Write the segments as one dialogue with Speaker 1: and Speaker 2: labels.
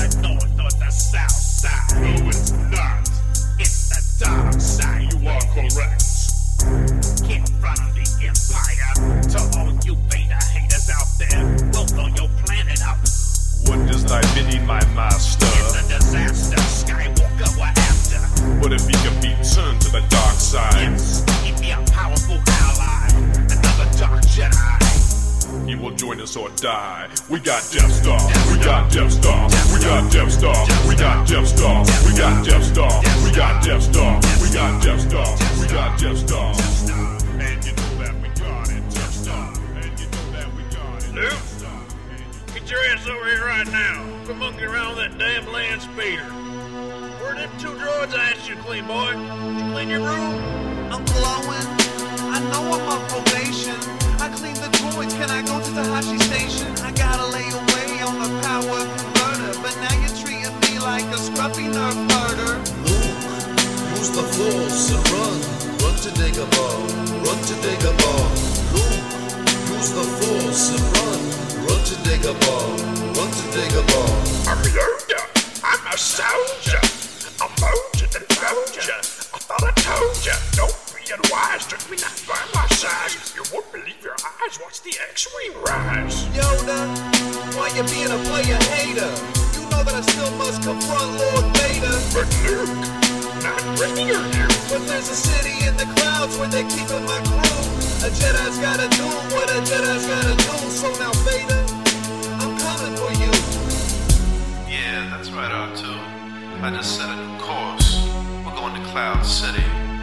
Speaker 1: the north or the south side. No, it's not. It's the dark side. You are correct. Can't run the empire. To all you beta haters out there, we'll blow your planet up.
Speaker 2: What does thy bidding, my master?
Speaker 1: It's a disaster. Skywalker we're after.
Speaker 2: What if he can be turned to the dark side?
Speaker 1: Yes, he'd be a powerful ally. Another dark Jedi.
Speaker 2: He will join us or die. We got Death Star. We got Death Star. We got Death Star. We got Death Star. We got Death Star. We got Death Star. We got Death Star. We got Death Star. And you know that we got it. Death Star. And you know that we got it.
Speaker 3: Luke, get your ass over here right now. Quit monkeying around with that damn land speeder. Where are them two droids I asked you to clean, boy? Did you clean your room?
Speaker 4: I'm glowing. I know I'm on probation. I clean the droids. Can I go to Tahashi Station? I gotta lay away on the power converter. But now you're treating me like a scruffy nerf herder.
Speaker 5: Luke, use the force and run. Run to Dagobah. Run to Dagobah. Luke, use the force and run. Run to Dagobah. Run to Dagobah.
Speaker 1: I'm Yoda. I'm a soldier. I'm molded and found ya. I thought I told ya. Don't be unwise. Took me not by my side. You won't believe your eyes. Watch the X-Wing rise.
Speaker 4: Yoda, why you being a player hater? You know that I still must confront Lord Vader.
Speaker 1: But Luke, not ready are you?
Speaker 4: But there's a city in the clouds where they're keeping my crew. A Jedi's gotta do what a Jedi's gotta do. So now Vader, I'm coming for you.
Speaker 6: Yeah, that's right, R2. I just set a new course. We're going to Cloud City.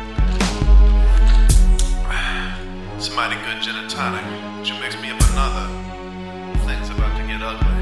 Speaker 6: It's a mighty good gin and tonic, but you mix me up another. Things about to get ugly.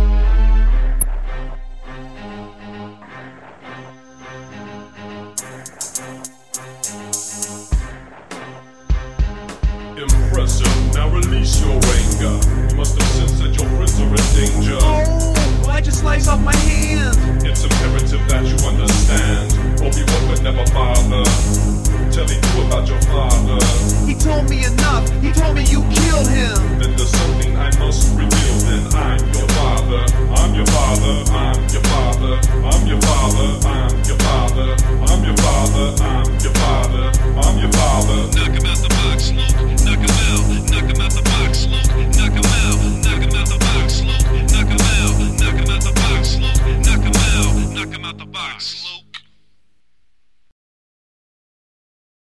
Speaker 2: Impressive. Now release your anger. You must have sensed that your friends are in danger.
Speaker 4: Oh, why'd you slice off my hand?
Speaker 2: It's imperative that you understand. Obi-Wan would never bother telling you about your father.
Speaker 4: He told me enough. He told me you killed him.
Speaker 2: Then there's something I must reveal. Then I'm your father. I'm your father. I'm your father. I'm your father. I'm your father. I'm your father. I'm your father. I'm your father.
Speaker 6: Knock him out the box, Luke. Knock him out. Knock him out the box, Luke. Knock him out. Knock him out the box, Luke. Knock him out. Knock him out the box, Luke. Knock him out. Knock him out the box, Luke.